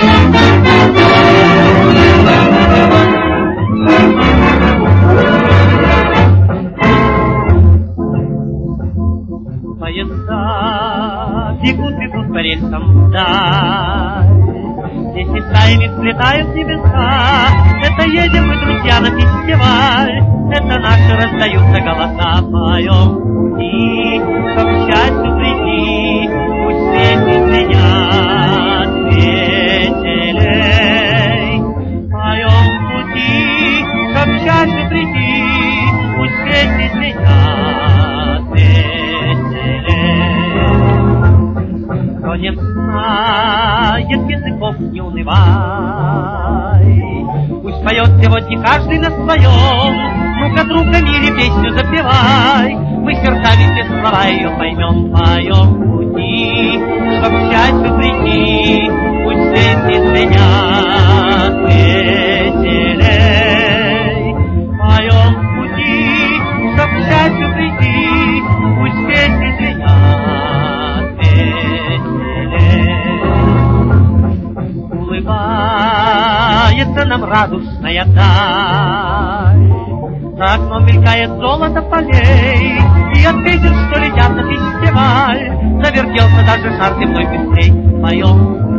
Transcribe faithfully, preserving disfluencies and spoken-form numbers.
Поезда бегут, бегут по рельсам вдаль, здесь стаями сплетают небеса. Это едем мы, друзья, на фестиваль, это наши раздаются голоса. Поем пути, чтоб к счастью прийти, пусть светит меня веселей. Поем пути, чтоб к счастью прийти, пусть светит меня. Кто не знает языков, не унывай, пусть поет сегодня каждый на своем. Ну-ка, друг, о мире песню запевай, мы сердцами все слова ее поймем. Поем пути, чтоб к счастью прийти, пусть светит меня веселей. Поем пути, чтоб к счастью прийти, пусть светит меня. Улыбается нам радостная даль, за окном мелькает золото полей, и от песен, что летят на фестиваль, завертелся даже шар земной быстрей. Поем